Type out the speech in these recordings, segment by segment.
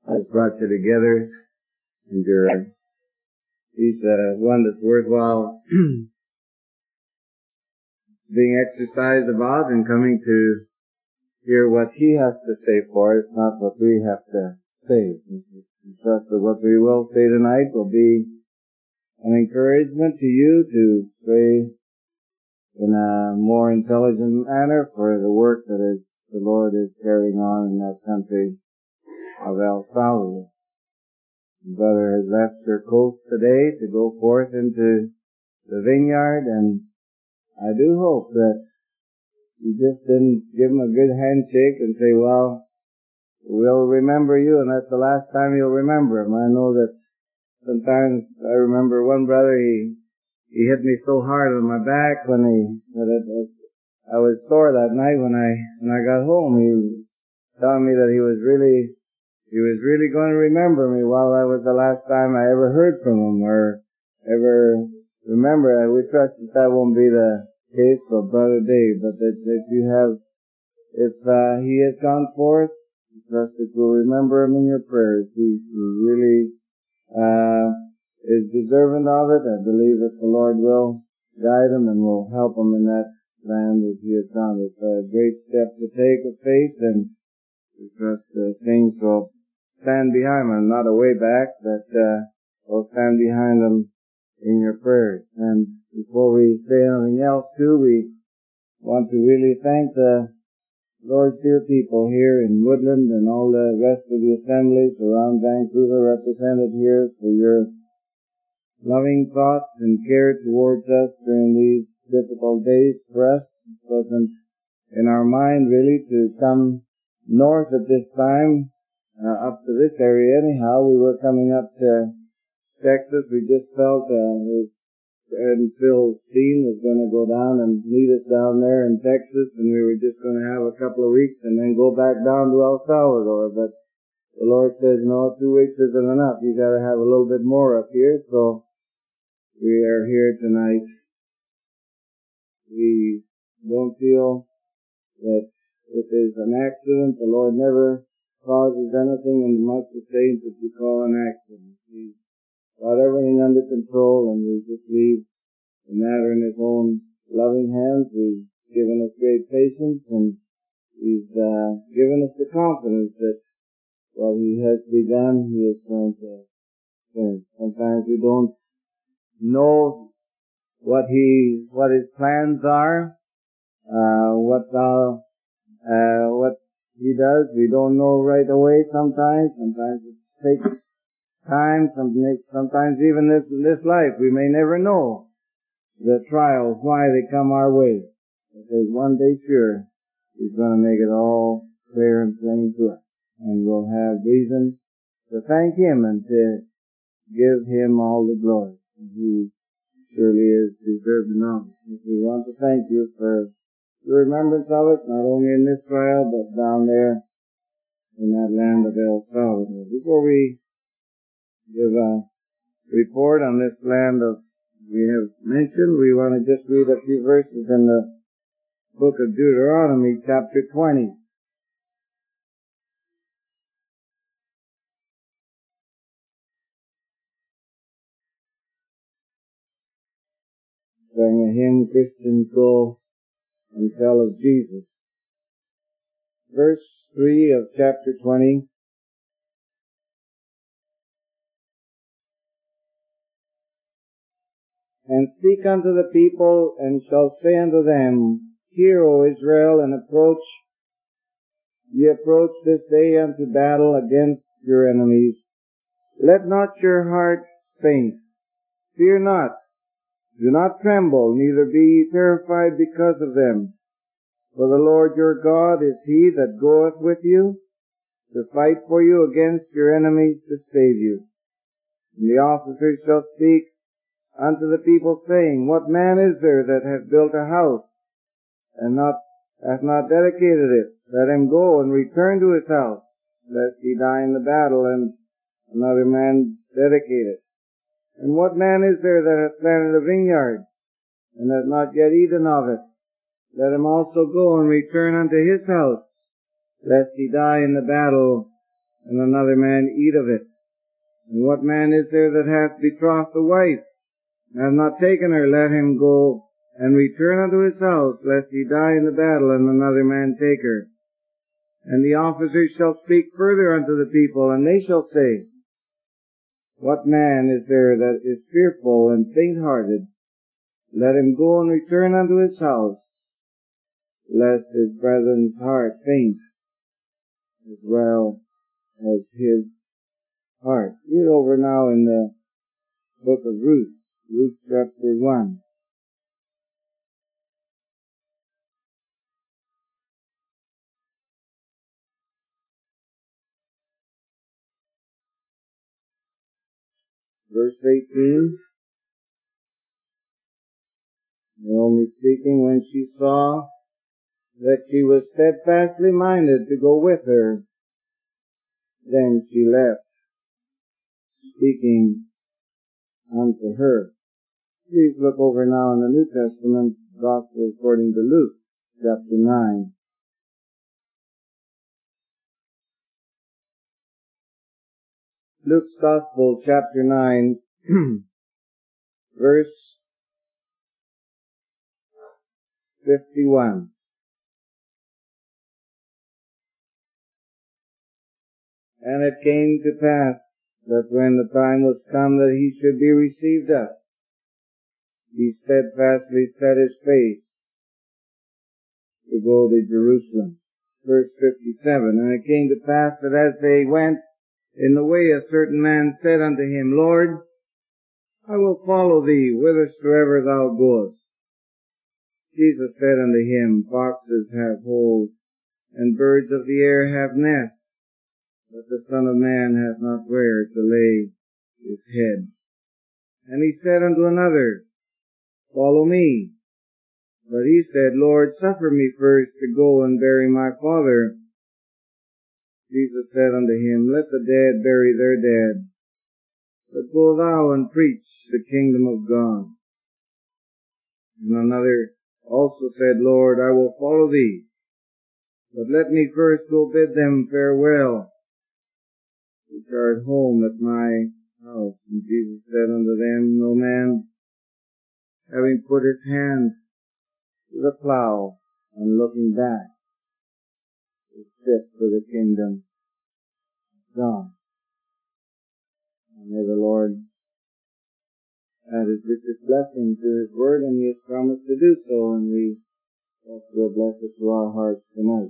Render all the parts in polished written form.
has brought you together, and he's one that's worthwhile being exercised about and coming to hear what he has to say for us, not what we have to say. We trust that what we will say tonight will be an encouragement to you to pray in a more intelligent manner for the work that the Lord is carrying on in that country of El Salvador. The brother has left your coast today to go forth into the vineyard, and I do hope that you just didn't give him a good handshake and say, well, we'll remember you, and that's the last time you'll remember him. I know that sometimes I remember one brother, he hit me so hard on my back I was sore that night when I got home. He was telling me that he was really going to remember me. Well, that was the last time I ever heard from him or ever remember. We trust that won't be the case for Brother Dave, but that if he has gone forth, we trust that you'll remember him in your prayers. He really is deserving of it. I believe that the Lord will guide him and will help him in that land as he has done. It's a great step to take of faith, and we trust the saints will stand behind him, not a way back, but will stand behind him in your prayers. And before we say anything else too, we want to really thank the Lord's dear people here in Woodland and all the rest of the assemblies around Vancouver represented here for your loving thoughts and care towards us during these difficult days for us. It wasn't in our mind really to come north at this time, up to this area anyhow. We were coming up to Texas. We just felt and Phil Steen was going to go down and meet us down there in Texas, and we were just going to have a couple of weeks and then go back down to El Salvador. But the Lord says, no, 2 weeks isn't enough. You got to have a little bit more up here. So we are here tonight. We don't feel that it is an accident. The Lord never causes anything in amongst the saints that we call an accident. He's got everything under control, and we just leave the matter in His own loving hands. He's given us great patience, and He's given us the confidence that what He has begun, He is going to finish. Sometimes we don't know what His plans are, what He does. We don't know right away sometimes. Sometimes it takes time. Sometimes even in this life, we may never know the trials, why they come our way. But there's one day sure, He's going to make it all clear and plain to us. And we'll have reason to thank Him and to give Him all the glory. And He surely is deserving of it. We want to thank You for the remembrance of it, not only in this trial, but down there in that land of El Salvador. Before we give a report on this land we have mentioned, we want to just read a few verses in the book of Deuteronomy, chapter 20. Sang a hymn, Christians Go and Tell of Jesus. Verse 3 of chapter 20. And speak unto the people, and shall say unto them, Hear, O Israel, and ye approach this day unto battle against your enemies. Let not your heart faint. Fear not. Do not tremble, neither be ye terrified because of them. For the Lord your God is He that goeth with you, to fight for you against your enemies, to save you. And the officers shall speak unto the people, saying, What man is there that hath built a house, and hath not dedicated it? Let him go and return to his house, lest he die in the battle, and another man dedicate it. And what man is there that hath planted a vineyard, and hath not yet eaten of it? Let him also go and return unto his house, lest he die in the battle, and another man eat of it? And what man is there that hath betrothed a wife, and hath not taken her? Let him go and return unto his house, lest he die in the battle, and another man take her. And the officers shall speak further unto the people, and they shall say, What man is there that is fearful and faint-hearted? Let him go and return unto his house, lest his brethren's heart faint, as well as his heart. Read over now in the book of Ruth, Ruth chapter 1. Verse 18. Naomi speaking, when she saw that she was steadfastly minded to go with her, then she left, speaking unto her. Please look over now in the New Testament, Gospel according to Luke, chapter 9. Luke's Gospel, chapter 9, verse 51. And it came to pass that when the time was come that he should be received up, he steadfastly set his face to go to Jerusalem. Verse 57. And it came to pass that as they went in the way, a certain man said unto him, Lord, I will follow thee whithersoever thou goest. Jesus said unto him, Foxes have holes, and birds of the air have nests, but the Son of Man hath not where to lay his head. And he said unto another, Follow me. But he said, Lord, suffer me first to go and bury my father. Jesus said unto him, Let the dead bury their dead, but go thou and preach the kingdom of God. And another also said, Lord, I will follow thee, but let me first go bid them farewell, which are at home at my house. And Jesus said unto them, No man, having put his hand to the plow and looking back, is fit for the kingdom of God. And may the Lord add his richest blessing to his word, and he has promised to do so, and we also will bless it to our hearts tonight.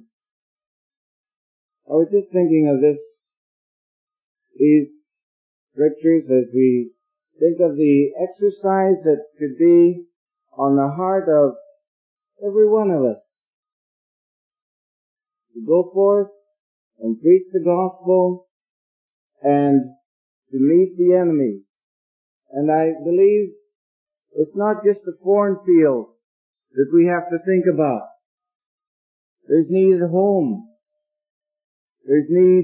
I was just thinking of these scriptures as we think of the exercise that should be on the heart of every one of us. To go forth and preach the gospel and to meet the enemy. And I believe it's not just the foreign field that we have to think about. There's need at home. There's need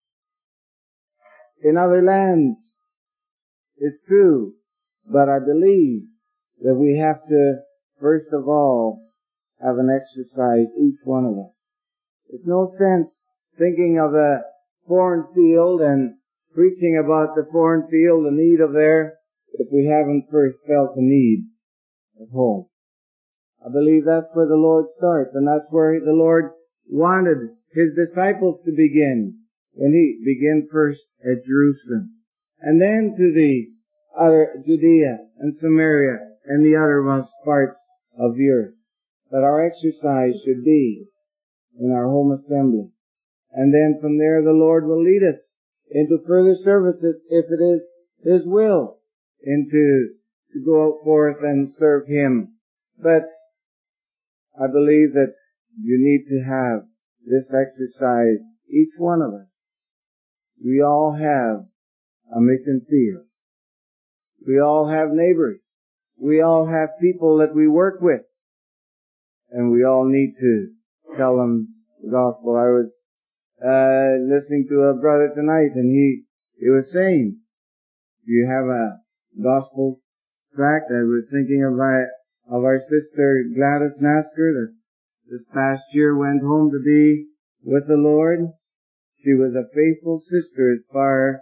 in other lands. It's true. But I believe that we have to, first of all, have an exercise, each one of us. There's no sense thinking of the foreign field and preaching about the foreign field, the need of there, if we haven't first felt the need at home. I believe that's where the Lord starts, and that's where the Lord wanted his disciples to begin, when he began first at Jerusalem, and then to the other Judea and Samaria and the uttermost parts of the earth. That our exercise should be in our home assembly. And then from there the Lord will lead us into further services if it is his will, to go out forth and serve him. But I believe that you need to have this exercise, each one of us. We all have a mission field. We all have neighbors. We all have people that we work with. And we all need to tell them the gospel. I was listening to a brother tonight, and he was saying, do you have a gospel tract? I was thinking of our sister Gladys Nasker that this past year went home to be with the Lord. she was a faithful sister as far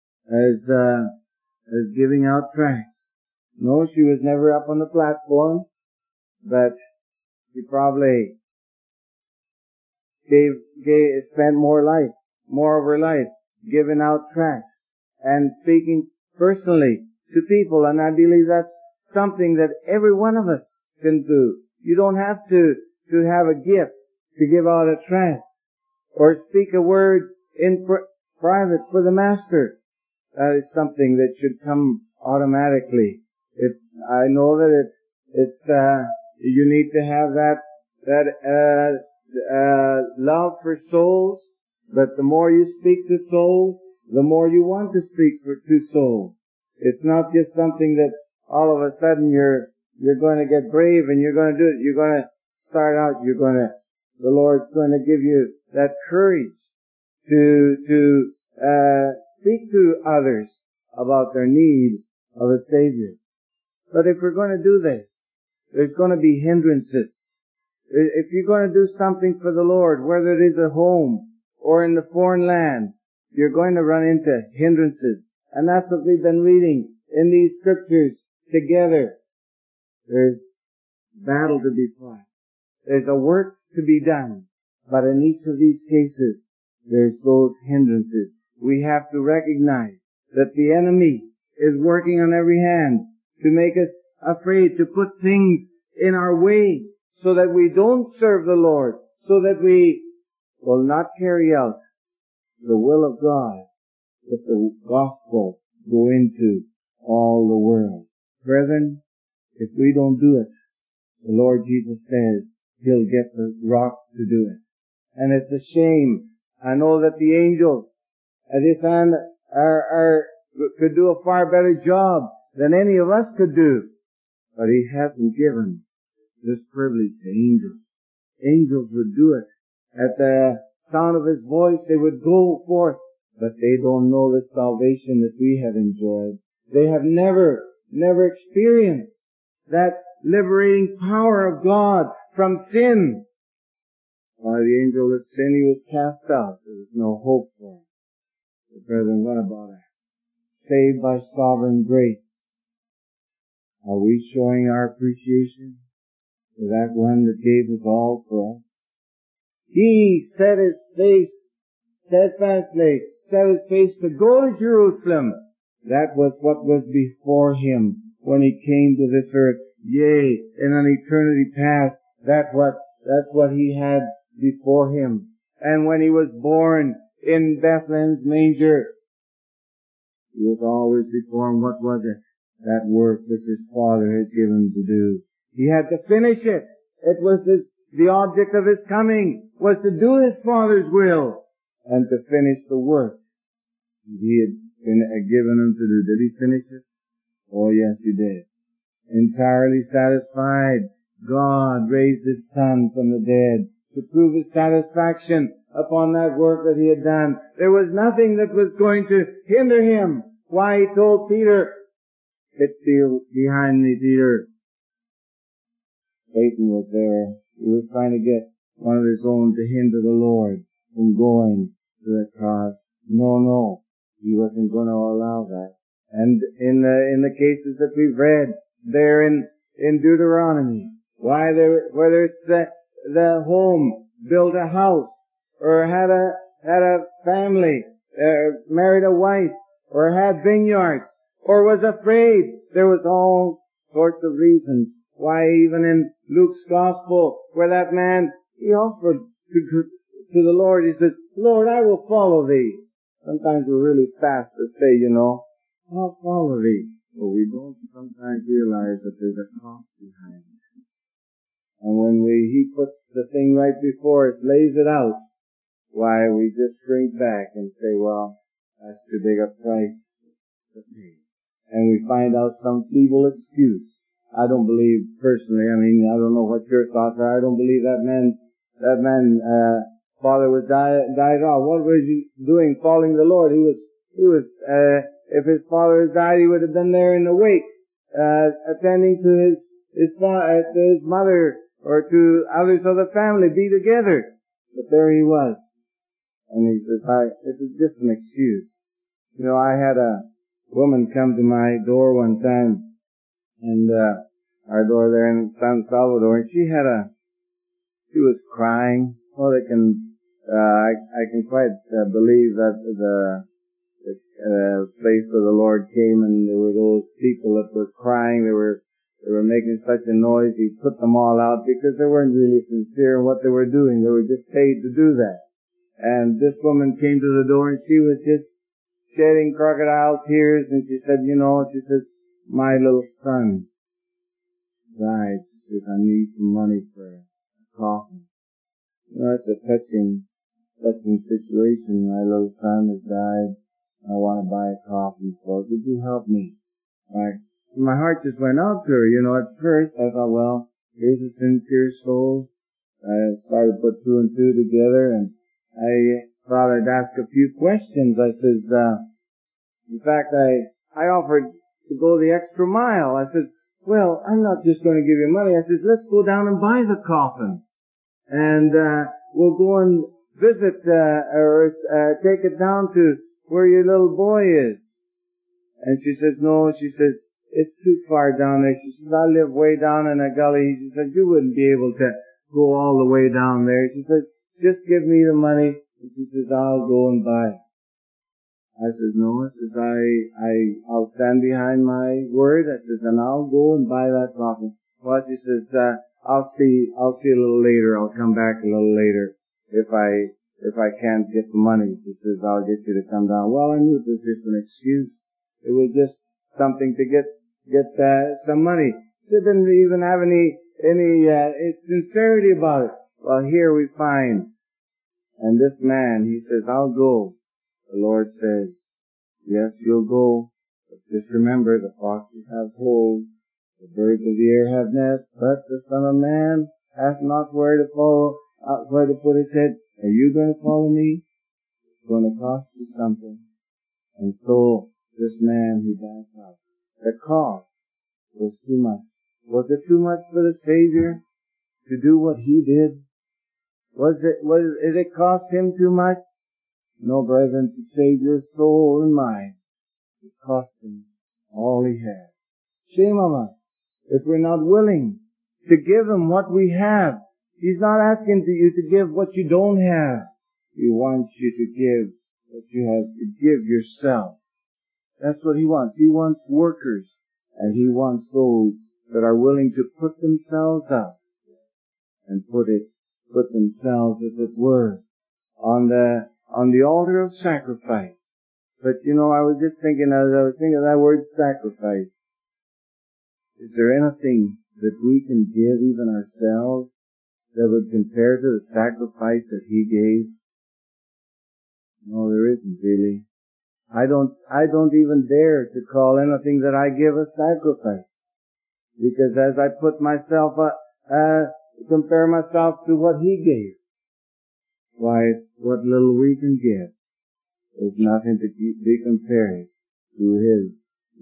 as giving out tracts. No, she was never up on the platform, but she probably spent more of her life giving out tracts and speaking personally to people, and I believe that's something that every one of us can do. You don't have to have a gift to give out a tract or speak a word in private for the Master. That is something that should come automatically. I know that it's you need to have that love for souls, but the more you speak to souls, the more you want to speak to souls. It's not just something that all of a sudden you're going to get brave and you're going to do it. You're going to start out, the Lord's going to give you that courage to speak to others about their need of a Savior. But if we're going to do this, there's going to be hindrances. If you're going to do something for the Lord, whether it is at home or in the foreign land, you're going to run into hindrances. And that's what we've been reading in these scriptures together. There's battle to be fought. There's a work to be done. But in each of these cases, there's those hindrances. We have to recognize that the enemy is working on every hand to make us afraid, to put things in our way so that we don't serve the Lord, so that we will not carry out the will of God, that the gospel go into all the world. Brethren, if we don't do it, the Lord Jesus says He'll get the rocks to do it. And it's a shame. I know that the angels at His hand could do a far better job than any of us could do. But He hasn't given this privilege to angels. Angels would do it. At the sound of His voice, they would go forth. But they don't know the salvation that we have enjoyed. They have never experienced that liberating power of God from sin. By the angel that sinned, he was cast out. There was no hope for him. But brethren, what about us? Saved by sovereign grace. Are we showing our appreciation to that one that gave His all for us? He set His face steadfastly, set His face to go to Jerusalem. That was what was before Him when He came to this earth. Yea, in an eternity past, that's what He had before Him. And when He was born in Bethlehem's manger, He was always before Him. What was it? That work which His Father had given to do. He had to finish it. It was the object of His coming was to do His Father's will and to finish the work He had given Him to do. Did He finish it? Oh yes, He did. Entirely satisfied, God raised His Son from the dead to prove His satisfaction upon that work that He had done. There was nothing that was going to hinder Him. Why He told Peter, "Get behind me, Peter." Satan was there. He was trying to get one of His own to hinder the Lord from going to the cross. No. He wasn't going to allow that. And in the cases that we've read there in Deuteronomy, whether it's the home, built a house, or had a family, married a wife, or had vineyards, or was afraid, there was all sorts of reasons why even in Luke's Gospel, where that man, he offered to the Lord, he said, "Lord, I will follow Thee." Sometimes we're really fast to say, "I'll follow Thee." But we don't sometimes realize that there's a cost behind it. And when He puts the thing right before us, lays it out, why, we just shrink back and say, "Well, that's too big a price to pay." And we find out some feeble excuse. I don't believe personally, I don't know what your thoughts are, I don't believe that man, father was died off. What was he doing following the Lord? He was, if his father had died, he would have been there in the wake, attending to his mother or to others of the family, be together. But there he was. And he says, it was just an excuse. You know, I had a woman come to my door one time, and our door there in San Salvador, and she was crying. Well, I can quite believe that the place where the Lord came, and there were those people that were crying. They were making such a noise. He put them all out because they weren't really sincere in what they were doing. They were just paid to do that. And this woman came to the door, and she was just shedding crocodile tears, and she said, my little son died. She says, I need some money for a coffin. You know, it's a touching situation. My little son has died. I want to buy a coffin for her. Could you help me? My heart just went out to her. You know, at first I thought, well, here's a sincere soul. I started to put two and two together, and I thought I'd ask a few questions. I says, in fact, I offered to go the extra mile. I said, well, I'm not just going to give you money. I said, let's go down and buy the coffin. And, we'll go and visit, or take it down to where your little boy is. And she says, no, she says, it's too far down there. She says, I live way down in a gully. She says, you wouldn't be able to go all the way down there. She says, just give me the money. And she says, I'll go and buy it. I says, no. I says, I'll stand behind my word. I says, and I'll go and buy that coffin. Well, she says, I'll see a little later. I'll come back a little later if I can't get the money. She says, I'll get you to come down. Well, I knew it was just an excuse. It was just something to get some money. She didn't even have any sincerity about it. Well, here we find, and this man, he says, I'll go. The Lord says, yes, you'll go, but just remember, the foxes have holes, the birds of the air have nests, but the Son of Man hath not where to put his head. Are you going to follow me? It's going to cost you something. And so, this man, he backed out. The cost was too much. Was it too much for the Savior to do what he did? Did it cost him too much? No, brethren, to save your soul and mind, it cost him all he had. Shame on us if we're not willing to give him what we have. He's not asking you to give what you don't have. He wants you to give what you have, to give yourself. That's what he wants. He wants workers, and he wants those that are willing to put themselves up and put themselves, as it were, on the altar of sacrifice. But you know, I was just thinking, as I was thinking of that word sacrifice, is there anything that we can give, even ourselves, that would compare to the sacrifice that he gave? No, there isn't really. I don't even dare to call anything that I give a sacrifice. Because as I put myself compare myself to what he gave, why, what little we can give is nothing to be compared to his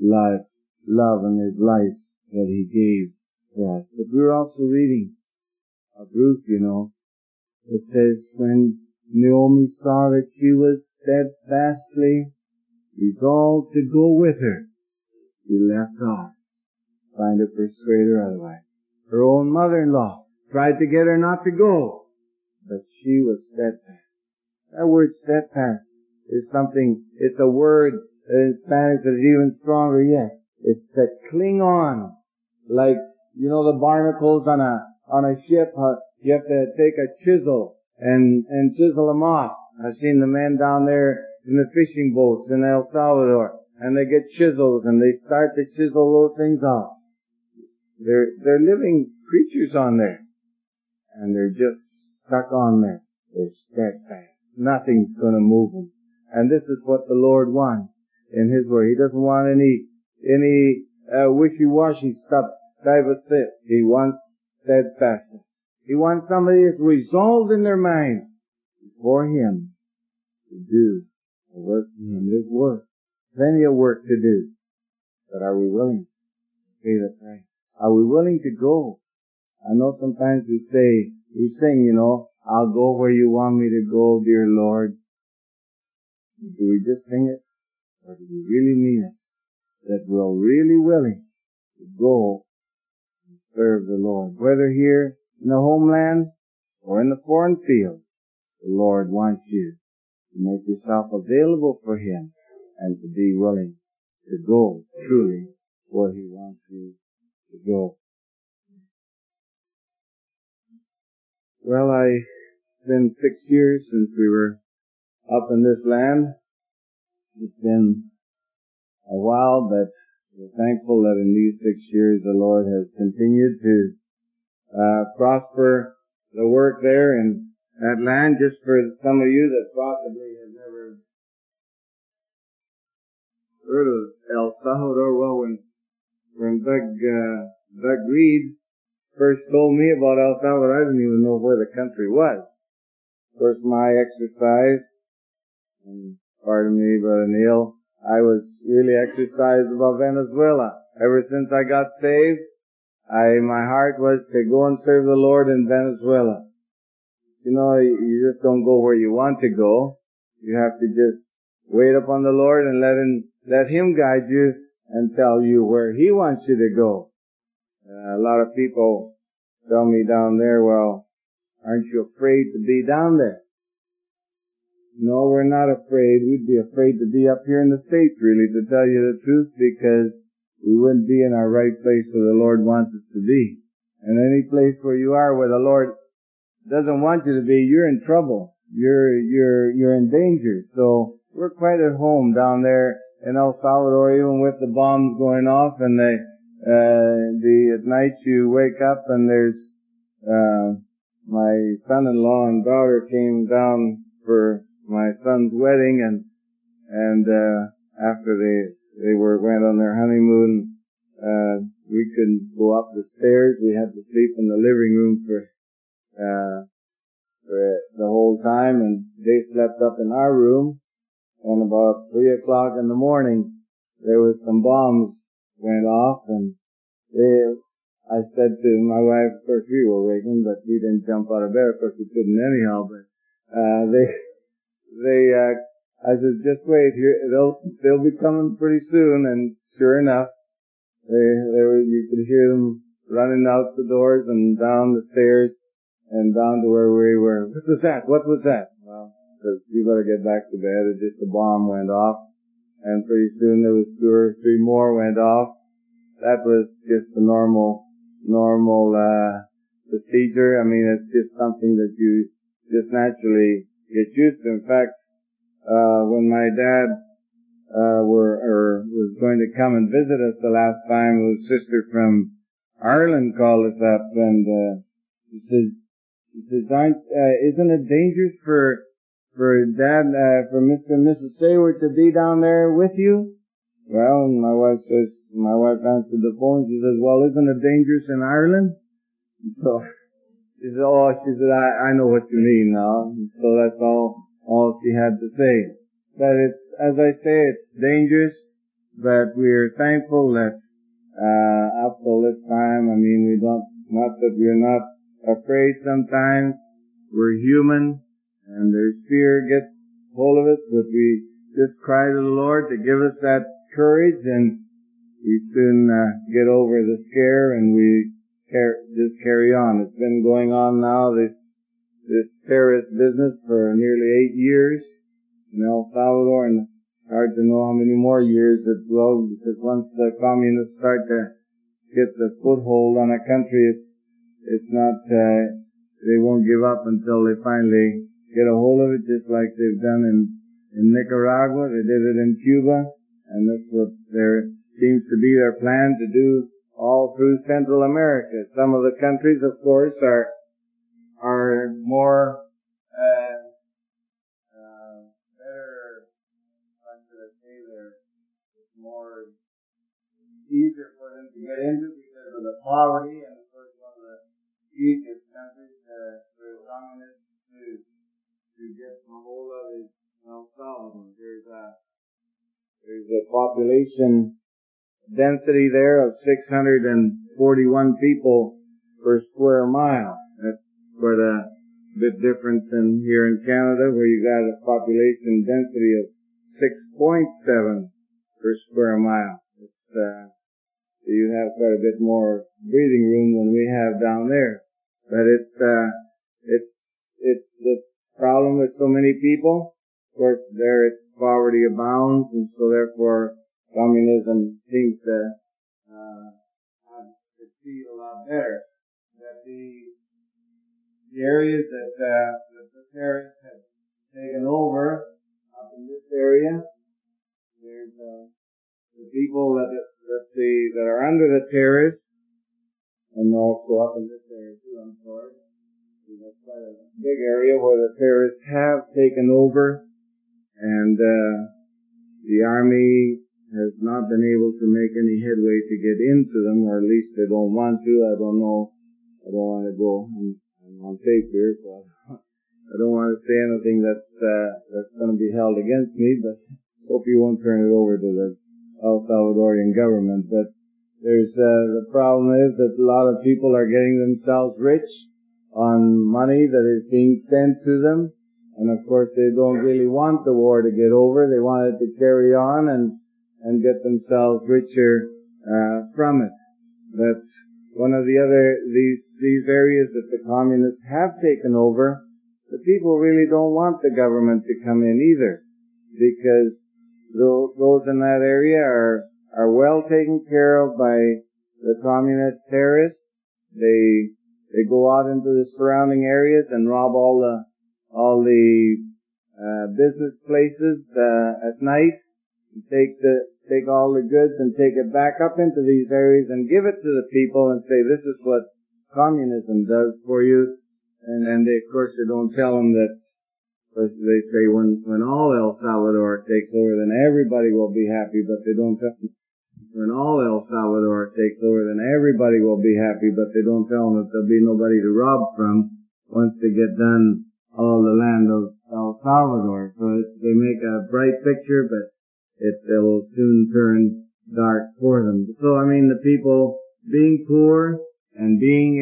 love and his life that he gave for us. But we're also reading of Ruth, you know. It says, when Naomi saw that she was steadfastly resolved to go with her, she left off, trying to persuade her otherwise. Her own mother-in-law tried to get her not to go, but she was steadfast. That word steadfast is something, it's a word in Spanish that is even stronger yet. It's to cling on, like, you know, the barnacles on a ship. You have to take a chisel and chisel them off. I've seen the men down there in the fishing boats in El Salvador, and they get chisels and they start to chisel those things off. They're living creatures on there, and they're just stuck on there. They're steadfast. Nothing's going to move them. And this is what the Lord wants in his word. He doesn't want any wishy-washy stuff type of thing. He wants steadfastness. He wants somebody that's resolved in their mind before him to do the work for him. There's work. Plenty of work to do. But are we willing to pay the price? Are we willing to go? I know sometimes we sing, you know, I'll go where you want me to go, dear Lord. Do we just sing it? Or do we really mean it? That we're really willing to go and serve the Lord. Whether here in the homeland or in the foreign field, the Lord wants you to make yourself available for Him and to be willing to go truly where He wants you to go. Well, it's been 6 years since we were up in this land. It's been a while, but we're thankful that in these 6 years the Lord has continued to prosper the work there in that land. Just for some of you that possibly have never heard of El Salvador, well, when Doug Reed first told me about El Salvador, I didn't even know where the country was. Of course, my exercise, and pardon me, Brother Neil, I was really exercised about Venezuela. Ever since I got saved, my heart was to go and serve the Lord in Venezuela. You know, you just don't go where you want to go. You have to just wait upon the Lord and let Him guide you and tell you where He wants you to go. A lot of people tell me down there, well, aren't you afraid to be down there? No, we're not afraid. We'd be afraid to be up here in the States, really, to tell you the truth, because we wouldn't be in our right place where the Lord wants us to be. And any place where you are where the Lord doesn't want you to be, you're in trouble. You're in danger. So we're quite at home down there in El Salvador, even with the bombs going off, and at night you wake up and there's my son-in-law and daughter came down for my son's wedding, and after they went on their honeymoon, we couldn't go up the stairs. We had to sleep in the living room for the whole time, and they slept up in our room. And about 3 o'clock in the morning, there was some bombs went off, and I said to my wife, of course we were waking, but we didn't jump out of bed. Of course we couldn't anyhow, but I said, just wait here, they'll be coming pretty soon. And sure enough, you could hear them running out the doors and down the stairs and down to where we were. What was that? What was that? Well, because we better get back to bed. It just a bomb went off, and pretty soon there was 2 or 3 more went off. That was just the normal procedure. I mean, it's just something that you just naturally get used to. In fact, when my dad was going to come and visit us the last time, his sister from Ireland called us up, and he says, isn't it dangerous for Dad, for Mr. and Mrs. Sayward to be down there with you? Well, my wife answered the phone. She says, well, isn't it dangerous in Ireland? So she said, I know what you mean now. So that's all she had to say. But it's, as I say, it's dangerous, but we're thankful that, up till this time, I mean, not that we're not afraid sometimes. We're human, and there's fear gets hold of us, but we just cry to the Lord to give us that courage, and we soon get over the scare, and we just carry on. It's been going on now, this terrorist business, for nearly 8 years in El Salvador, and hard to know how many more years it will, because once the communists start to get the foothold on a country, it's not, they won't give up until they finally get a hold of it, just like they've done in Nicaragua. They did it in Cuba, and that's what seems to be their plan to do all through Central America. Some of the countries, of course, are more better, how should I say, it's more easier for them to get into because of the poverty, and of course one of the easiest countries for the communists to get a hold of is El Salvador. There's a population density there of 641 people per square mile. That's quite a bit different than here in Canada, where you got a population density of 6.7 per square mile. You have quite a bit more breathing room than we have down there. But it's the problem with so many people. Of course, there poverty abounds, and so therefore communism seems to succeed a lot better. That the areas that the terrorists have taken over up in this area, there's the people that are under the terrorists, and also up in this area too, I'm sorry. That's quite a big area where the terrorists have taken over, and the army has not been able to make any headway to get into them, or at least they don't want to. I don't know. I don't want to go. I'm on tape here, so I don't want to say anything that's going to be held against me, but hope you won't turn it over to the El Salvadorian government. But there's the problem is that a lot of people are getting themselves rich on money that is being sent to them, and of course they don't really want the war to get over. They want it to carry on and get themselves richer from it. But one of the other these areas that the communists have taken over, the people really don't want the government to come in either, because those in that area are well taken care of by the communist terrorists. They go out into the surrounding areas and rob all the business places at night, and take all the goods and take it back up into these areas and give it to the people and say, this is what communism does for you. And then of course they don't tell them that, they say when all El Salvador takes over, then everybody will be happy, but they don't tell them when all El Salvador takes over, then everybody will be happy, but they don't tell them that there'll be nobody to rob from once they get done all the land of El Salvador. So they make a bright picture, but it'll soon turn dark for them. So I mean, the people being poor and being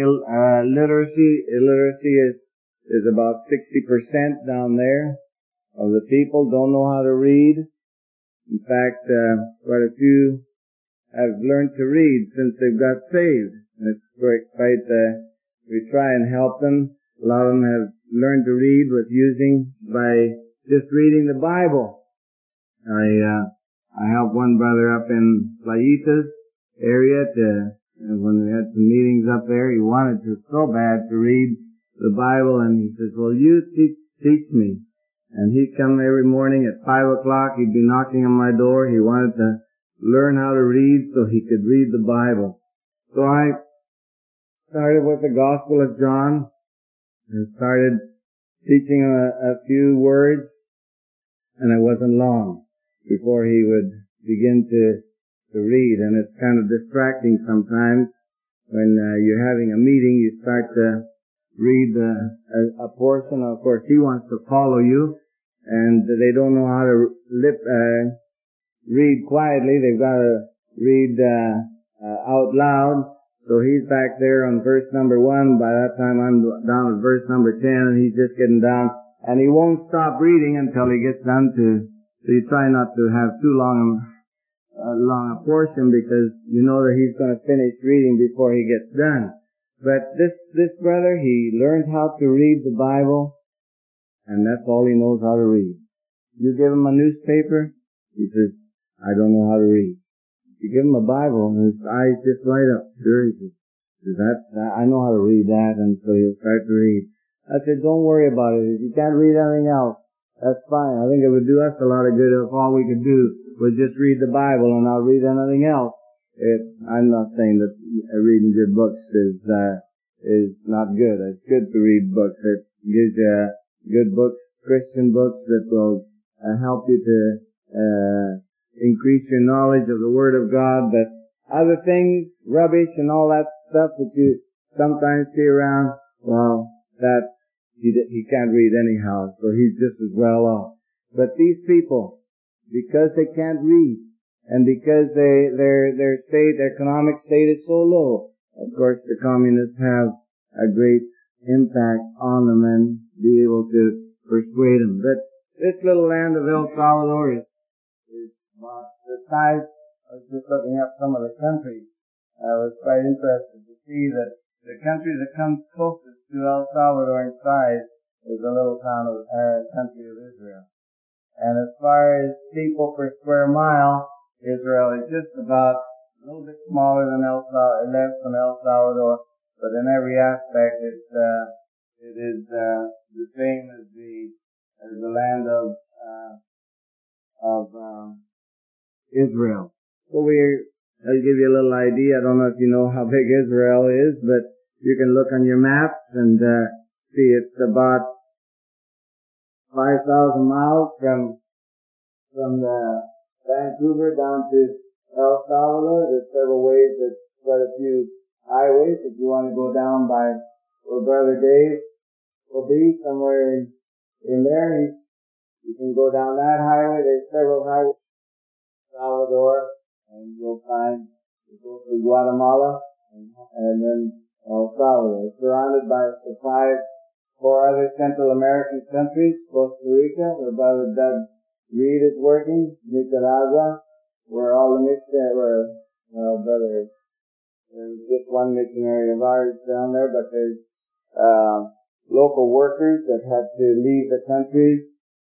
illiteracy is about 60% down there of the people don't know how to read. In fact, quite a few have learned to read since they've got saved. And it's quite, we try and help them. A lot of them have learned to read by just reading the Bible. I helped one brother up in Playitas area when we had some meetings up there. He wanted to so bad to read the Bible, and he says, well, you teach me. And he'd come every morning at 5 o'clock. He'd be knocking on my door. He wanted to learn how to read so he could read the Bible. So I started with the Gospel of John and started teaching him a few words, and it wasn't long before he would begin to read. And it's kind of distracting sometimes when you're having a meeting. You start to read a portion. Of course, he wants to follow you, and they don't know how to read quietly. They've got to read out loud. So he's back there on verse number 1. By that time, I'm down at verse number 10, and he's just getting down. And he won't stop reading until he gets done to. So you try not to have too long a portion, because you know that he's going to finish reading before he gets done. But this brother, he learned how to read the Bible, and that's all he knows how to read. You give him a newspaper, he says, I don't know how to read. You give him a Bible, and his eyes just light up. Sure, he says, I know how to read that, and so he'll start to read. I said, don't worry about it. If you can't read anything else, that's fine. I think it would do us a lot of good if all we could do was just read the Bible and not read anything else. I'm not saying that reading good books is not good. It's good to read books. It gives you good books, Christian books that will help you to increase your knowledge of the Word of God. But other things, rubbish and all that stuff that you sometimes see around, well, that he can't read anyhow, so he's just as well off. But these people, because they can't read, and because their economic state is so low, of course the communists have a great impact on them and be able to persuade them. But this little land of El Salvador is But the size, I was just looking up some of the countries. I was quite interested to see that the country that comes closest to El Salvador in size is the little country of Israel. And as far as people per square mile, Israel is just about a little bit smaller than less than El Salvador, but in every aspect it is the same as the land of Israel. So I'll give you a little idea. I don't know if you know how big Israel is, but you can look on your maps and see it's about 5,000 miles from the Vancouver down to El Salvador. There's several ways, there's quite a few highways. If you want to go down by where Brother Dave will be, somewhere in there, you can go down that highway. There's several highways in Salvador, and you'll find you go to Guatemala and then El Salvador. It's surrounded by four other Central American countries: Costa Rica, where Brother Doug Reed is working; Nicaragua, where all the there's just one missionary of ours down there, but there's local workers that had to leave the country,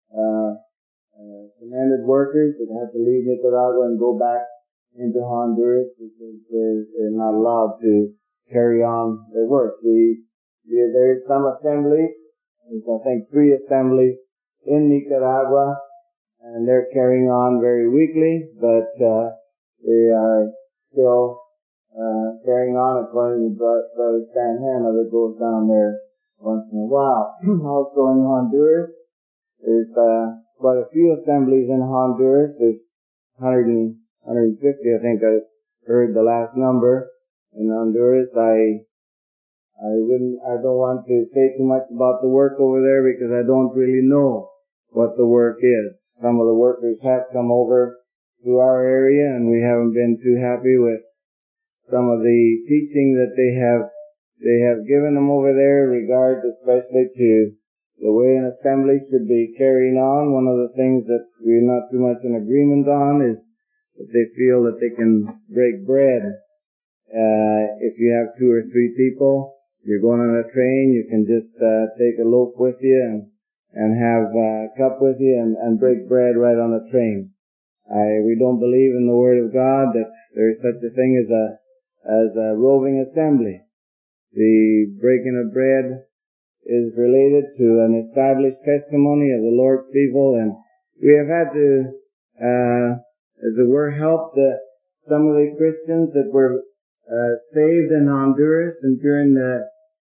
commanded workers that had to leave Nicaragua and go back into Honduras because they're not allowed to carry on their work. There's some assemblies, there's I think 3 assemblies in Nicaragua, and they're carrying on very weakly, but they are still carrying on according to Brother Stan Hanna that goes down there once in a while. Also in Honduras, there's quite a few assemblies in Honduras. There's 150, I think I heard the last number in Honduras. I don't want to say too much about the work over there because I don't really know what the work is. Some of the workers have come over to our area, and we haven't been too happy with some of the teaching that they have given them over there, regard especially to the way an assembly should be carrying on. One of the things that we're not too much in agreement on is that they feel that they can break bread. If you have 2 or 3 people, you're going on a train, you can just take a loaf with you and have a cup with you and break bread right on the train. We don't believe in the Word of God that there is such a thing as a roving assembly. The breaking of bread is related to an established testimony of the Lord's people, and we have had to, as it were, help some of the Christians that were saved in Honduras, and during the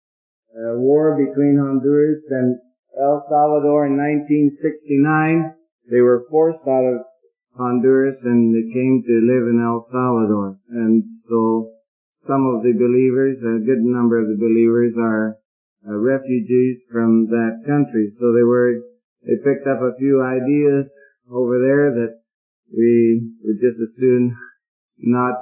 war between Honduras and El Salvador in 1969, they were forced out of Honduras and they came to live in El Salvador. And so some of the believers, a good number of the believers, are refugees from that country. So they picked up a few ideas over there that we would just as soon not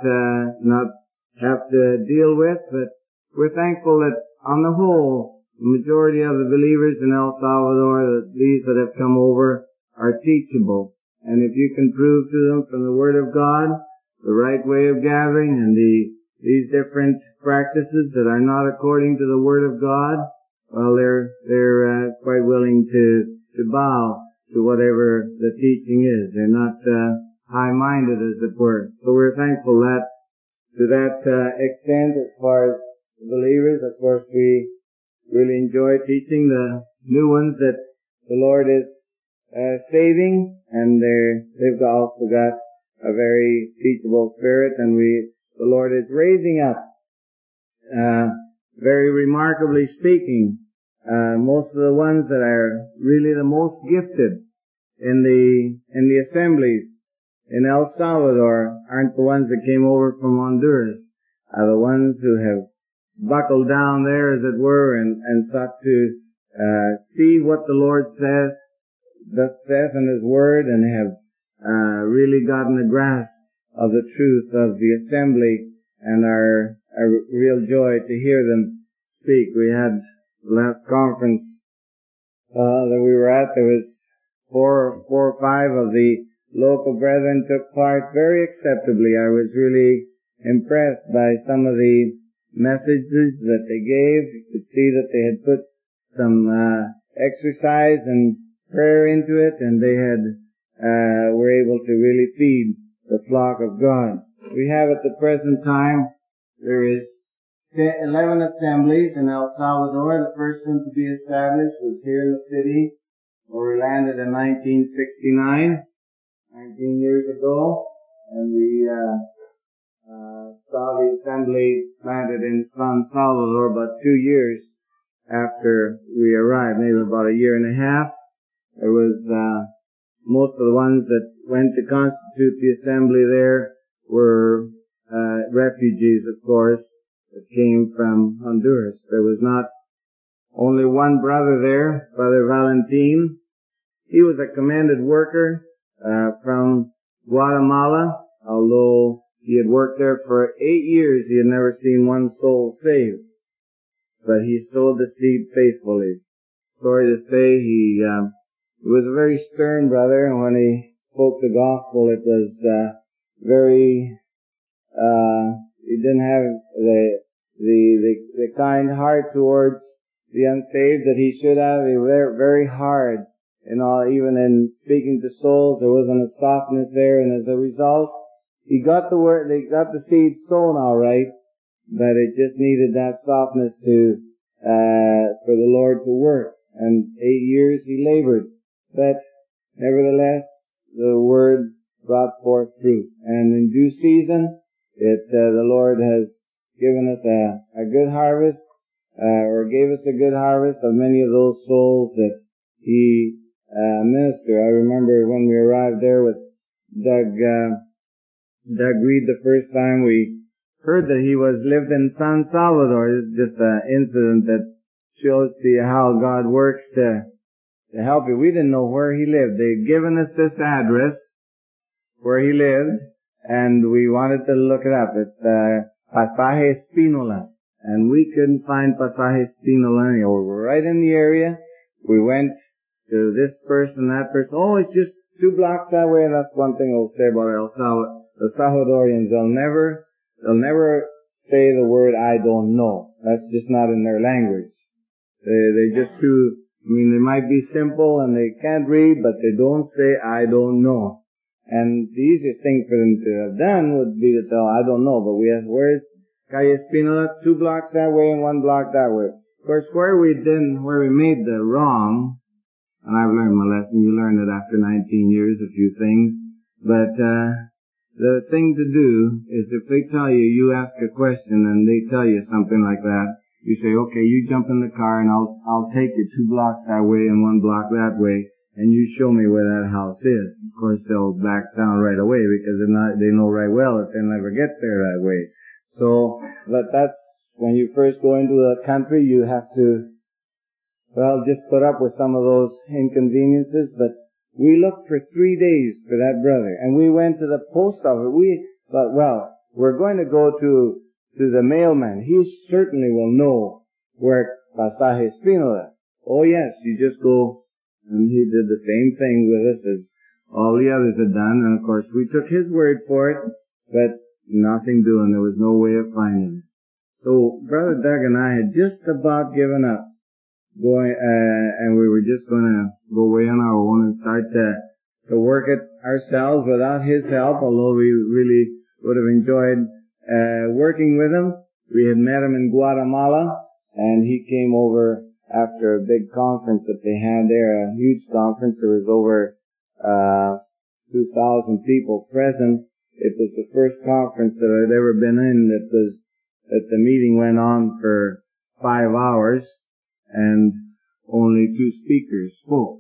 have to deal with, but we're thankful that on the whole, the majority of the believers in El Salvador, these that have come over, are teachable. And if you can prove to them from the Word of God the right way of gathering and these different practices that are not according to the Word of God, well, they're quite willing to bow to whatever the teaching is. They're not high-minded, as it were. So we're thankful that to that extent, as far as believers, of course, we really enjoy teaching the new ones that the Lord is saving, and they've also got a very teachable spirit, and the Lord is raising up, very remarkably speaking, most of the ones that are really the most gifted in the assemblies in El Salvador aren't the ones that came over from Honduras, are the ones who have buckled down there, as it were, and sought to see what the Lord saith in His Word, and have really gotten a grasp of the truth of the assembly, and are a real joy to hear them speak. We had the last conference that we were at. There was four or five of the local brethren took part very acceptably. I was really impressed by some of the messages that they gave. You could see that they had put some exercise and prayer into it, and they were able to really feed the flock of God. We have at the present time, there is 11 assemblies in El Salvador. The first one to be established was here in the city, where we landed in 1969, 19 years ago, and we saw the assembly planted in San Salvador about 2 years after we arrived, maybe about a year and a half. There was most of the ones that went to constitute the assembly there were refugees, of course, that came from Honduras. There was not only one brother there, Brother Valentin. He was a commended worker from Guatemala, although he had worked there for 8 years. He had never seen one soul saved, but he sowed the seed faithfully. Sorry to say, he was a very stern brother, and when he spoke the gospel, it was he didn't have the kind heart towards the unsaved that he should have. He was very hard, even in speaking to souls. There wasn't a softness there, and as a result, he got the seed sown all right, but it just needed that softness for the Lord to work. And 8 years he labored, but nevertheless, the word brought forth fruit. And in due season, the Lord has given us a good harvest, or gave us a good harvest of many of those souls that he ministered. I remember when we arrived there with Doug Reed the first time, we heard that he lived in San Salvador. It's just an incident that shows to you how God works to help you. We didn't know where he lived. They'd given us this address where he lived, and we wanted to look it up. It's Pasaje Espinola, and we couldn't find Pasaje Espinola anywhere. We were right in the area. We went to this person, that person. Oh, it's just 2 blocks that way. And that's one thing I'll say about the Salvadorians. They'll never say the word "I don't know." That's just not in their language. They just they might be simple and they can't read, but they don't say "I don't know." And the easiest thing for them to have done would be to tell, "I don't know," but we asked, "Where's Calle Espinola?" 2 blocks that way and 1 block that way. Of course, where we made the wrong, and I've learned my lesson. You learn it after 19 years, a few things. But the thing to do is, if they tell you, you ask a question and they tell you something like that, you say, "Okay, you jump in the car and I'll take you 2 blocks that way and 1 block that way, and you show me where that house is." Of course, they'll back down right away because they know right well that they'll never get there that way. So, but that's, when you first go into a country, you have to, just put up with some of those inconveniences. But we looked for 3 days for that brother, and we went to the post office. We thought, we're going to go to the mailman. He certainly will know where Pasaje Espinola. Oh yes, you just go. And he did the same thing with us as all the others had done. And of course, we took his word for it, but nothing doing. There was no way of finding it. So Brother Doug and I had just about given up going, and we were just going to go away on our own and start to work it ourselves without his help, although we really would have enjoyed working with him. We had met him in Guatemala, and he came over after a big conference that they had there, a huge conference. There was over 2,000 people present. It was the first conference that I'd ever been in that the meeting went on for 5 hours and only 2 speakers spoke.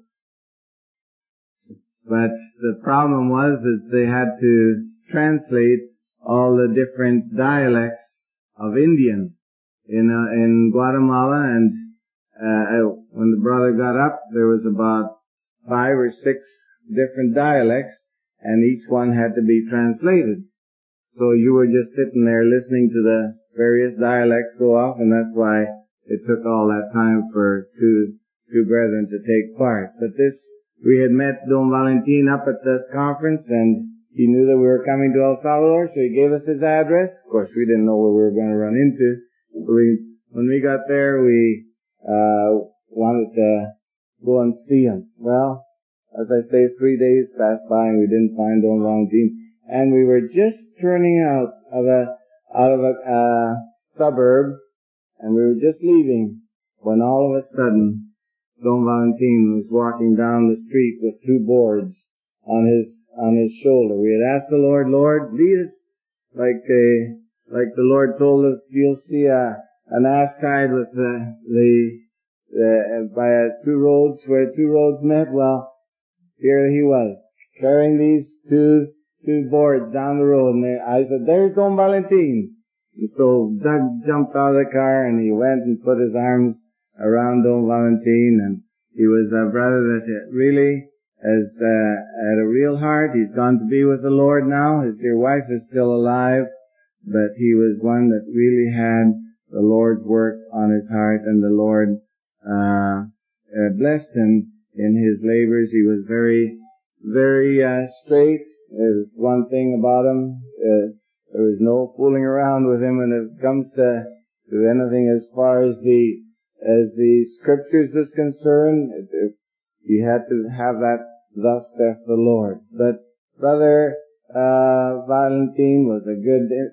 But the problem was that they had to translate all the different dialects of Indian in Guatemala, and when the brother got up, there was about 5 or 6 different dialects, and each one had to be translated. So you were just sitting there listening to the various dialects go off, and that's why it took all that time for two brethren to take part. But we had met Don Valentin up at the conference, and he knew that we were coming to El Salvador, so he gave us his address. Of course, we didn't know what we were going to run into. When we got there, we wanted to go and see him. Well, as I say, 3 days passed by and we didn't find Don Valentin. And we were just turning out of a suburb, and we were just leaving, when all of a sudden, Don Valentin was walking down the street with 2 boards on his shoulder. We had asked the Lord, Lord, lead us, like the Lord told us, you'll see an ass tied with by 2 roads, where 2 roads met. Well, here he was, carrying these two boards down the road, and I said, there's Don Valentin. And so Doug jumped out of the car, and he went and put his arms around Don Valentin, and he was a brother that really had a real heart. He's gone to be with the Lord now. His dear wife is still alive, but he was one that really had the Lord's work on his heart, and the Lord blessed him in his labors. He was very, very straight. There's one thing about him, there was no fooling around with him when it comes to anything as far as the scriptures is concerned. You had to have that, thus saith the Lord. But Brother Valentin was a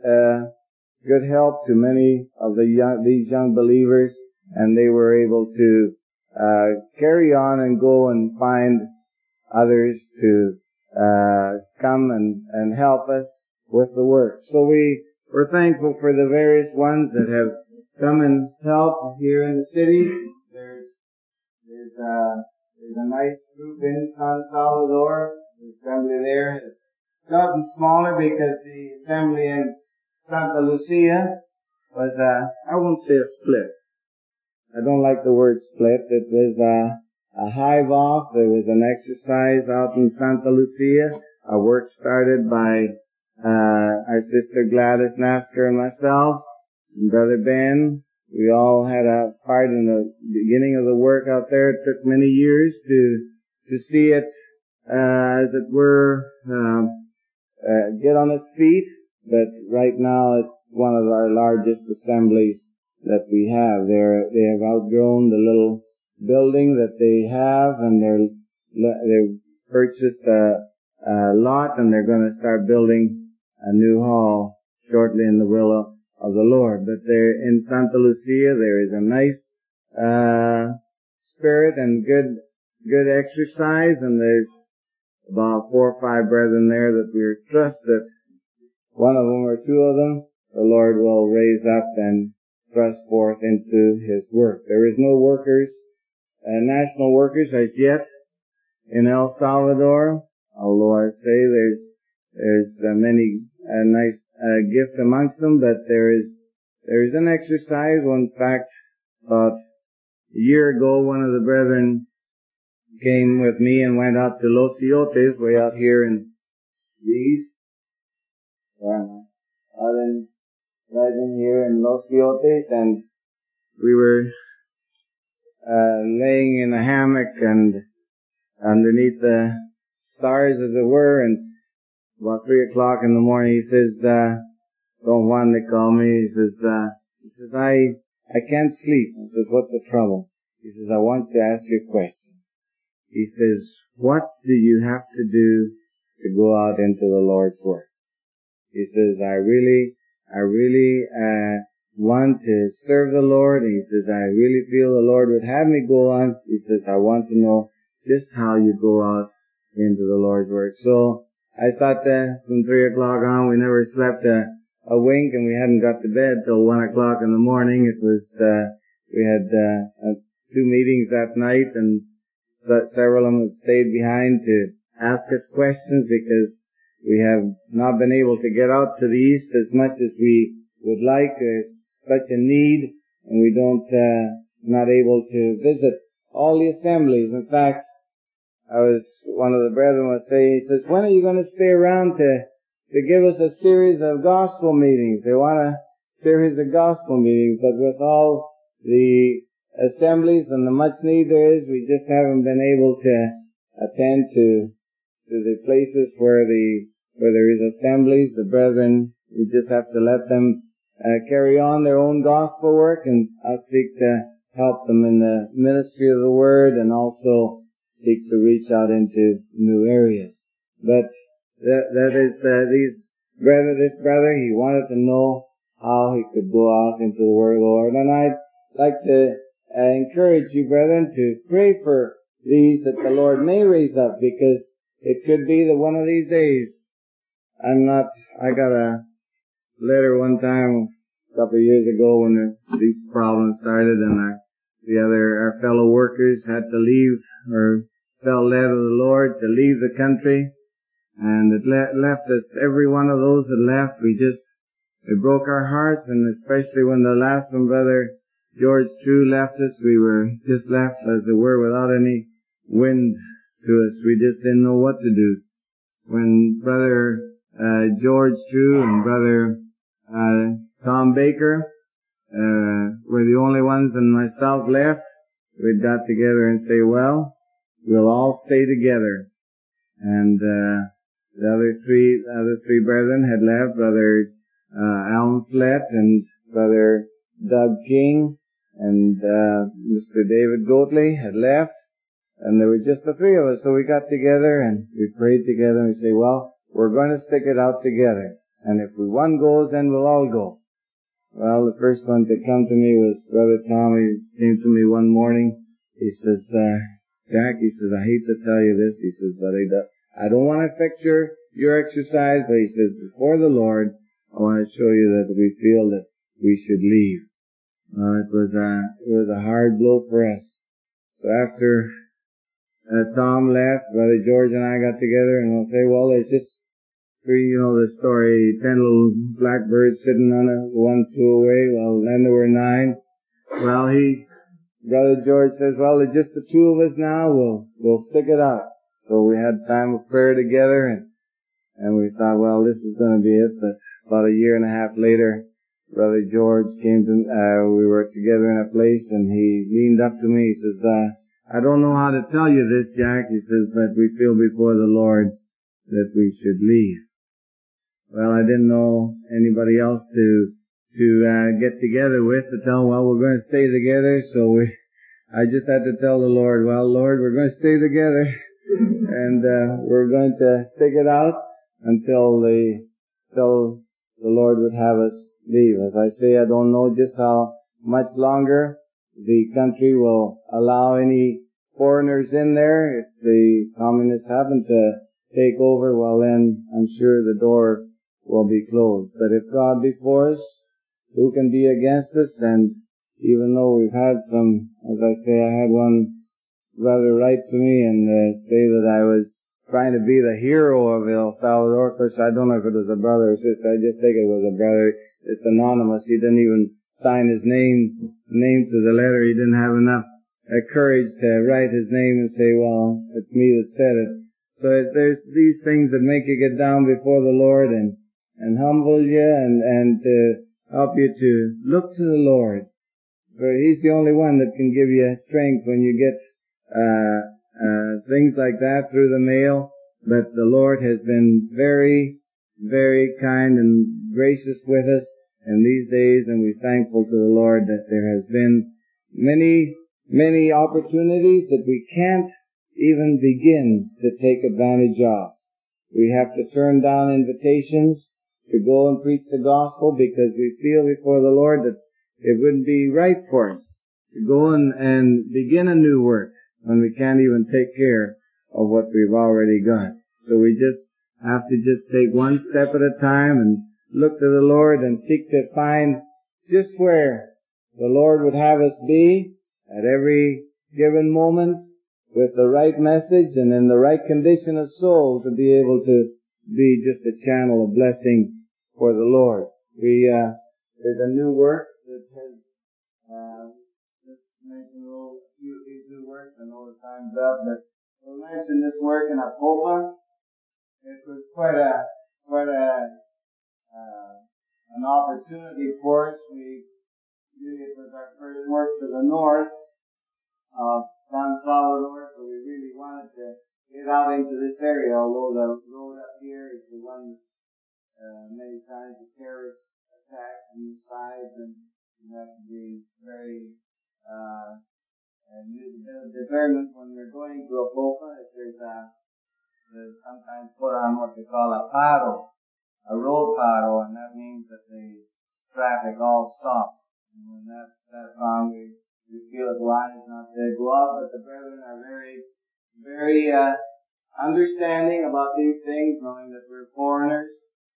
good help to many of these young believers, and they were able to carry on and go and find others to come and help us with the work. So we're thankful for the various ones that have come and helped here in the city. There's a nice group in San Salvador. The assembly there has gotten smaller because the assembly in Santa Lucia was I won't say a split. I don't like the word split. It was a hive off. There was an exercise out in Santa Lucia. A work started by our sister Gladys Nasker and myself, and Brother Ben. We all had a part in the beginning of the work out there. It took many years to see it, as it were, get on its feet. But right now it's one of our largest assemblies that we have. They have outgrown the little building that they have, and they've purchased a lot, and they're going to start building a new hall shortly in the will of the Lord. But there in Santa Lucia, there is a nice spirit and good exercise, and there's about 4 or 5 brethren there that we trust that one of them or 2 of them the Lord will raise up and thrust forth into His work. There is no workers, national workers as yet in El Salvador, although I say there's many nice gifts amongst them, but there is an exercise. Well, in fact, about a year ago, one of the brethren came with me and went out to Los Iotes, way out here in the east. Out in here in Los Iotes, and we were laying in a hammock and underneath the stars, as it were, and about 3 o'clock in the morning, he says, Don Juan, they call me, he says, I can't sleep. I says, what's the trouble? He says, I want to ask you a question. He says, what do you have to do to go out into the Lord's work? He says, I really want to serve the Lord. And he says, I really feel the Lord would have me go on. He says, I want to know just how you go out into the Lord's work. So I sat there from 3 o'clock on. We never slept a wink, and we hadn't got to bed till 1 o'clock in the morning. It was, we had 2 meetings that night, and several of them had stayed behind to ask us questions, because we have not been able to get out to the east as much as we would like. There's such a need, and we not able to visit all the assemblies. In fact, one of the brethren was saying, he says, when are you going to stay around to give us a series of gospel meetings? They want a series of gospel meetings, but with all the assemblies and the much need there is, we just haven't been able to attend to the places where there is assemblies. The brethren, we just have to let them carry on their own gospel work, and I'll seek to help them in the ministry of the Word, and also seek to reach out into new areas. But that is this brother, he wanted to know how he could go out into the Word of the Lord. And I'd like to encourage you, brethren, to pray for these that the Lord may raise up, because it could be that one of these days, I got a letter one time a couple of years ago when these problems started, and our fellow workers had to leave, or felt led of the Lord to leave the country, and it left us, every one of those that left, it broke our hearts, and especially when the last one, Brother George True, left us, we were just left, as it were, without any wind to us. We just didn't know what to do. When Brother George True and Brother Tom Baker were the only ones, and myself left, we got together and say, well, we'll all stay together. And the other three brethren had left. Brother Alan Flett and Brother Doug King and Mr. David Goatley had left, and there were just the three of us. So we got together and we prayed together, and we say, well, we're going to stick it out together, and if one goes, then we'll all go. Well, the first one to come to me was Brother Tom. He came to me one morning. He says, Jack, he says, I hate to tell you this. He says, but I don't want to affect your exercise, but he says, before the Lord, I want to show you that we feel that we should leave. It was a hard blow for us. So after Tom left, Brother George and I got together, and we'll say, well, there's just three, the story, 10 little blackbirds sitting on one flew away. Well, then there were 9. Well, Brother George says, well, it's just the 2 of us now. We'll stick it out. So we had time of prayer together, and we thought, well, this is going to be it. But about a year and a half later, Brother George came to, we were together in a place, and he leaned up to me. He says, I don't know how to tell you this, Jack. He says, but we feel before the Lord that we should leave. Well, I didn't know anybody else to get together with to tell, well, we're going to stay together. So I just had to tell the Lord, well, Lord, we're going to stay together, and we're going to stick it out until the Lord would have us leave. As I say, I don't know just how much longer the country will allow any foreigners in there. If the communists happen to take over, well then I'm sure the door will be closed. But if God be for us, who can be against us? And even though we've had some, as I say, I had one brother write to me and say that I was trying to be the hero of El Salvador. Of course, I don't know if it was a brother or sister. I just think it was a brother. It's anonymous. He didn't even sign his name to the letter. He didn't have enough courage to write his name and say, well, it's me that said it. So there's these things that make you get down before the Lord and humble you and to help you to look to the Lord. For He's the only one that can give you strength when you get things like that through the mail. But the Lord has been very, very kind and gracious with us in these days, and we're thankful to the Lord that there has been many, many opportunities that we can't even begin to take advantage of. We have to turn down invitations to go and preach the gospel because we feel before the Lord that it wouldn't be right for us to go and begin a new work when we can't even take care of what we've already got. So we just have to just take one step at a time and look to the Lord and seek to find just where the Lord would have us be at every given moment with the right message and in the right condition of soul to be able to be just a channel of blessing for the Lord. There's a new work that has, just mention a few of these new works. I know the time's up, but we'll mention this work in Apopa. It was quite an opportunity for us. It was our first work to the north of San Salvador, so we really wanted to get out into this area, although the road up here is the one many times the terrorists attack from the sides, and you have to be very and use a bit of discernment when we're going to a popa. If there's sometimes put on what they call a paro, a road paro, and that means that the traffic all stops. And when that's on, we feel it wise not to go out, but the brethren are very, very understanding about these things, knowing that we're foreigners,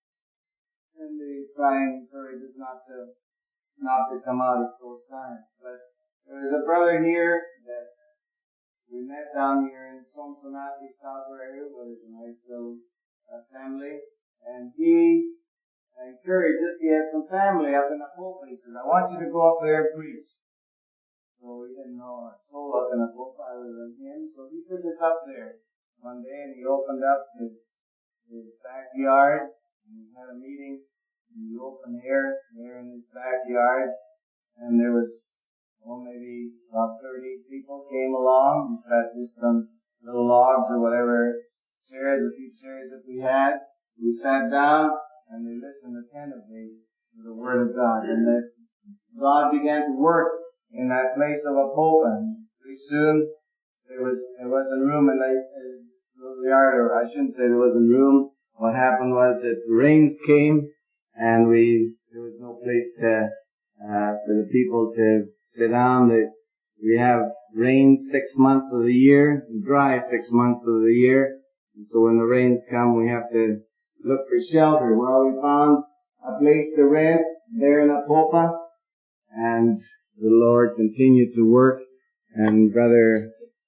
and they try and encourage us not to come out at those times. But there's a brother here that we met down here in Sonsonate, South area, where there's a nice little assembly, and he encouraged us. He had some family up in the pulpit. He said, I want you to go up there and preach. So we didn't know a soul up in the pulpit other than him, so he took us up there one day, and he opened up his backyard, and we had a meeting in the open air there in his backyard, and there was maybe about 30 people came along. We sat just on little logs or whatever chairs, a few chairs that we had. We sat down and they listened attentively to the Word of God. And that God began to work in that place of a pulpit. And pretty soon there wasn't room in the yard, or I shouldn't say there wasn't room. What happened was that the rains came and there was no place for the people to sit down. We have rain 6 months of the year, and dry 6 months of the year. And so when the rains come, we have to look for shelter. Well, we found a place to rent there in Apopa, and the Lord continued to work. And Brother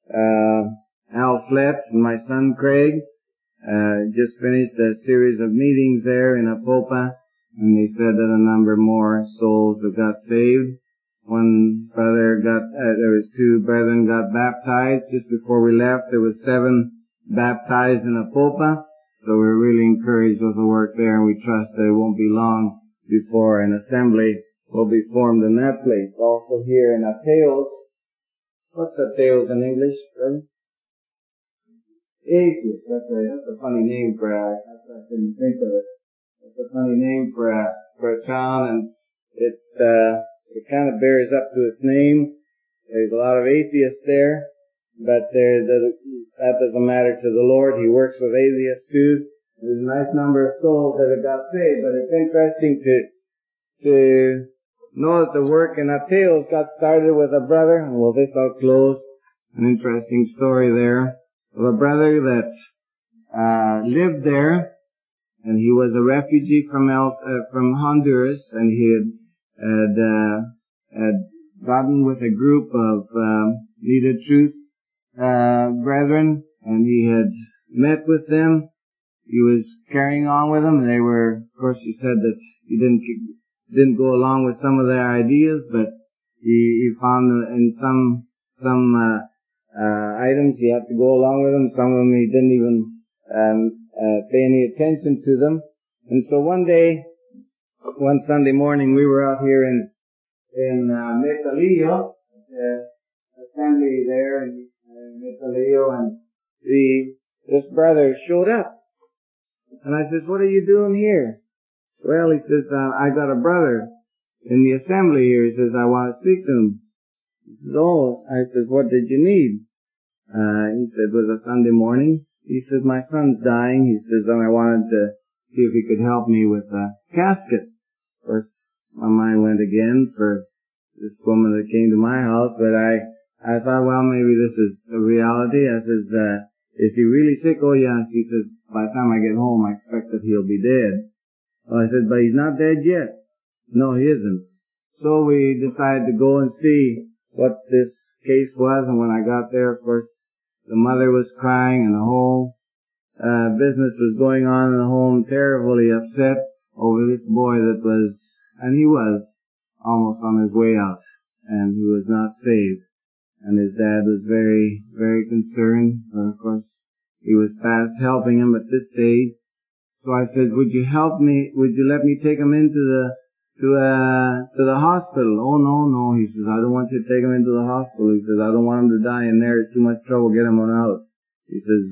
Al Flett and my son Craig just finished a series of meetings there in Apopa, and they said that a number more souls have got saved. One brother there was 2 brethren got baptized. Just before we left, there was 7 baptized in Apopa. So we're really encouraged with the work there, and we trust that it won't be long before an assembly will be formed in that place. Also here in Ateos. What's Ateos in English, brother? Atheist. That's a funny name for I couldn't think of it. It's a funny name for a town, and it kind of bears up to its name. There's a lot of atheists there, but that doesn't matter to the Lord. He works with atheists too. There's a nice number of souls that have got saved, but it's interesting to know that the work in Ateos got started with a brother, and well, this I'll close. An interesting story there of a brother that lived there, and he was a refugee from Honduras, and he had gotten with a group of Needed Truth brethren, and he had met with them. He was carrying on with them, and they were, of course, he said that he didn't go along with some of their ideas, but he found that in some items he had to go along with them. Some of them he didn't even pay any attention to them. And so one Sunday morning, we were out here in Metalillo, the assembly there in Metalillo, and this brother showed up. And I says, what are you doing here? Well, he says, I got a brother in the assembly here. He says, I want to speak to him. He says, oh. I says, what did you need? He said, it was a Sunday morning. He says, my son's dying. He says, and I wanted to see if he could help me with a casket. Of course, my mind went again for this woman that came to my house, but I thought, well, maybe this is a reality. I says, is he really sick? Oh, yes. He says, by the time I get home, I expect that he'll be dead. Well, I said, but he's not dead yet. No, he isn't. So we decided to go and see what this case was, and when I got there, of course, the mother was crying, and the whole business was going on in the home, terribly upset over this boy and he was almost on his way out, and he was not saved. And his dad was very, very concerned. But of course, he was past helping him at this stage. So I said, would you help me? Would you let me take him into the hospital? Oh, no. He says, I don't want you to take him into the hospital. He says, I don't want him to die in there. It's too much trouble. Get him on out. He says,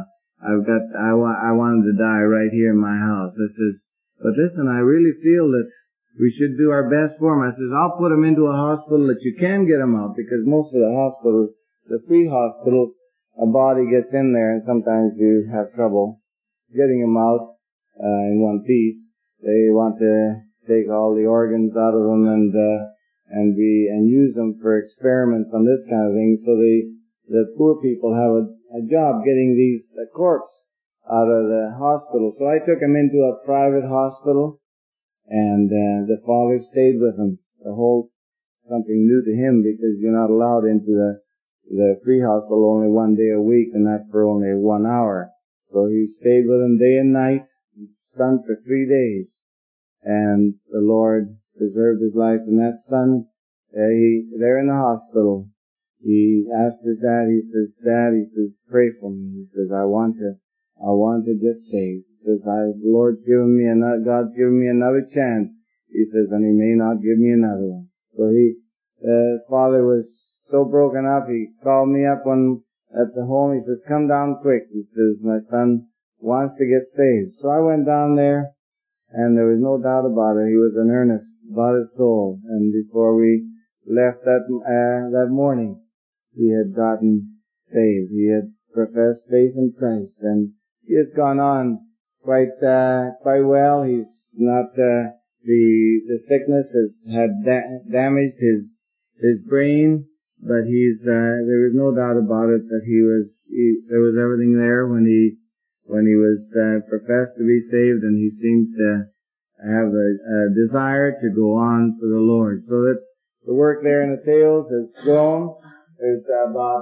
I wanted to die right here in my house. I says, but listen, I really feel that we should do our best for him. I says, I'll put him into a hospital that you can get him out, because most of the hospitals, the free hospitals, a body gets in there and sometimes you have trouble getting him out, in one piece. They want to take all the organs out of them and use them for experiments on this kind of thing. So the poor people have a job getting the corpse out of the hospital. So I took him into a private hospital, and the father stayed with him. The whole something new to him, because you're not allowed into the free hospital only one day a week, and that's for only 1 hour. So he stayed with him day and night, son, for 3 days. And the Lord preserved his life. And that son, they're in the hospital. He asked his dad, he says, Dad, he says, pray for me. He says, I want to get saved. He says, God's given me another chance. He says, and he may not give me another one. So the father was so broken up, he called me up at the home. He says, come down quick. He says, my son wants to get saved. So I went down there, and there was no doubt about it. He was in earnest about his soul. And before we left that morning, he had gotten saved. He had professed faith in Christ, and he has gone on quite well. He's not, the sickness had damaged his brain, but there was no doubt about it that there was everything there when he was professed to be saved, and he seemed to have a desire to go on for the Lord. So that the work there in the Tails has grown. There's about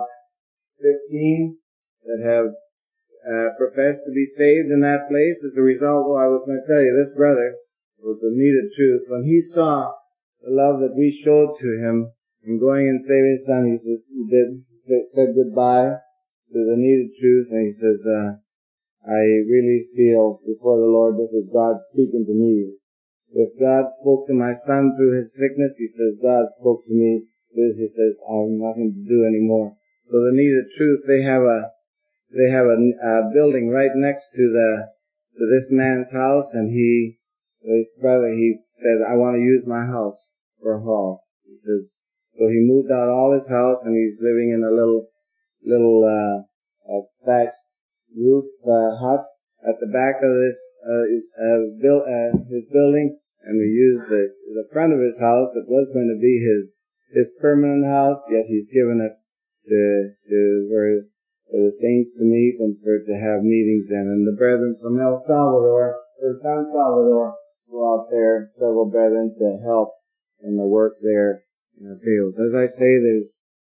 15 that have professed to be saved in that place. As a result, I was going to tell you, this brother was the needed truth. When he saw the love that we showed to him in going and saving his son, he said goodbye to the needed truth, and he says, I really feel before the Lord this is God speaking to me. If God spoke to my son through his sickness, he says, God spoke to me. He says, I have nothing to do anymore. So the needed truth, they have a building right next to this man's house, and his brother, he said, I want to use my house for a hall. He says, so he moved out all his house, and he's living in a little thatched roof hut at the back of his building, and we used the front of his house. It was going to be his permanent house, yet he's given it for the saints to meet and to have meetings in. And the brethren from San Salvador, go out there, several brethren, to help in the work there in the field. As I say, there's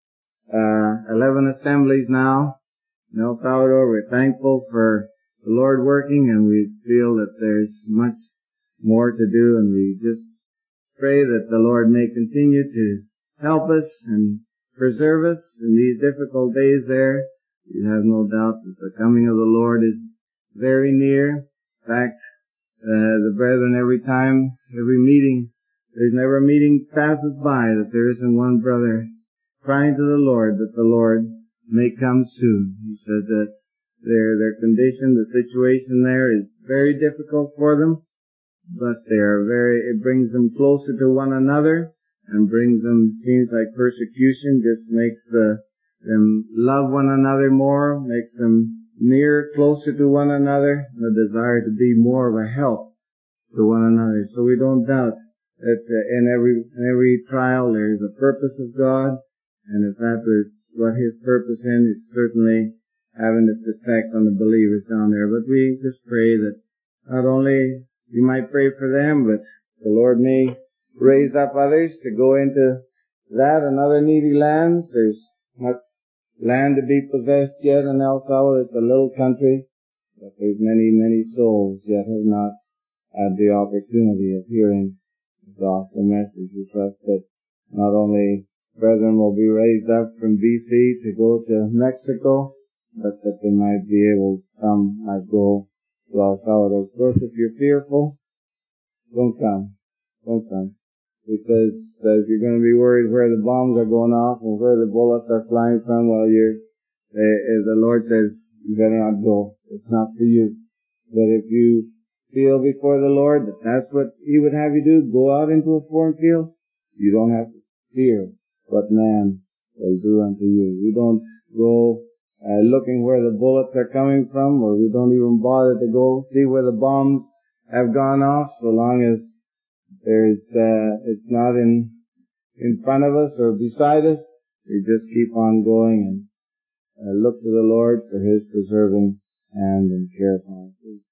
11 assemblies now in El Salvador. We're thankful for the Lord working, and we feel that there's much more to do, and we just pray that the Lord may continue to help us and preserve us in these difficult days there. You have no doubt that the coming of the Lord is very near. In fact, the brethren, every meeting, there's never a meeting passes by that there isn't one brother crying to the Lord that the Lord may come soon. He said that their condition, the situation there is very difficult for them, but it brings them closer to one another, and seems like persecution just makes them love one another more, makes them nearer, closer to one another, and a desire to be more of a help to one another. So we don't doubt that in every trial there is a purpose of God, and if that was what His purpose in, it's certainly having its effect on the believers down there. But we just pray that not only we might pray for them, but the Lord may raise up others to go into that and other needy lands. There's much land to be possessed yet in El Salvador. It's a little country, but there's many, many souls yet have not had the opportunity of hearing the gospel message. We trust that not only brethren will be raised up from BC to go to Mexico, but that they might be able might go to El Salvador. Of course, if you're fearful, don't come. Don't come. Because if you're going to be worried where the bombs are going off and where the bullets are flying from, well, as the Lord says, you better not go. It's not for you. But if you feel before the Lord that that's what He would have you do, go out into a foreign field, you don't have to fear what man will do unto you. You don't go looking where the bullets are coming from, or we don't even bother to go see where the bombs have gone off, so long as it's not in front of us or beside us. We just keep on going and look to the Lord for His preserving hand and care upon us.